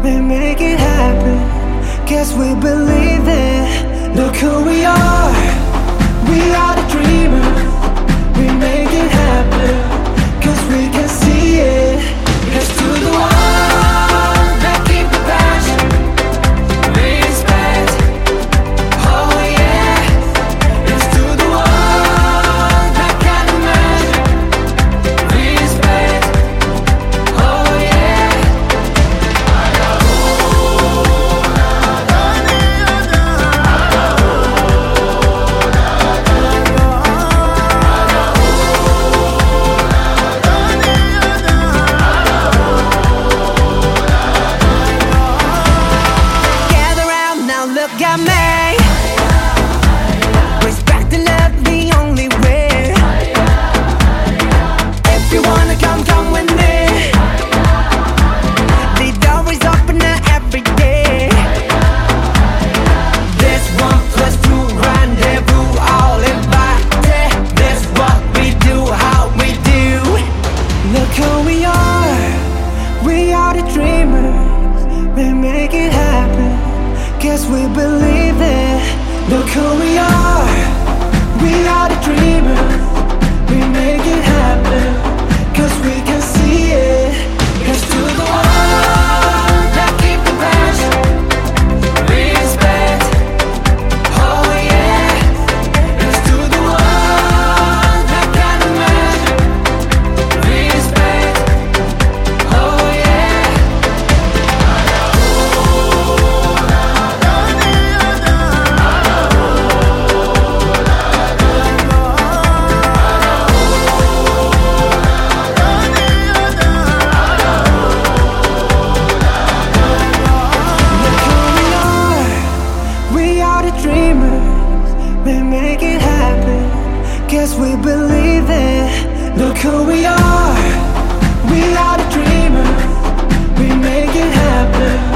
we make it happen. Guess we believe it. Look who we are. We are the dreamers. We make it happen. Cause we can see it. Here's to the one that keep the passion. Respect. Oh yeah. Here's to the one that can imagine. Respect. Oh yeah. Gather round now, look at me. Respect and love the only way. If you wanna come, come with me. The door is open now every day. This 1+2 rendezvous, all invited. This what we do, how we do. Look who we are. We are the dreamers. We make it happen. Guess we believe it. Look who we are. We are the dreamers. We make it happen. Cause we can see it. Here's to the one that keep the passion. Respect. Oh yeah. Here's to the one that can imagine. Respect. Oh yeah. Look who we are. We are the dreamers. We make it happen. Guess we believe it. Look who we are. We are the dreamers. We make it happen.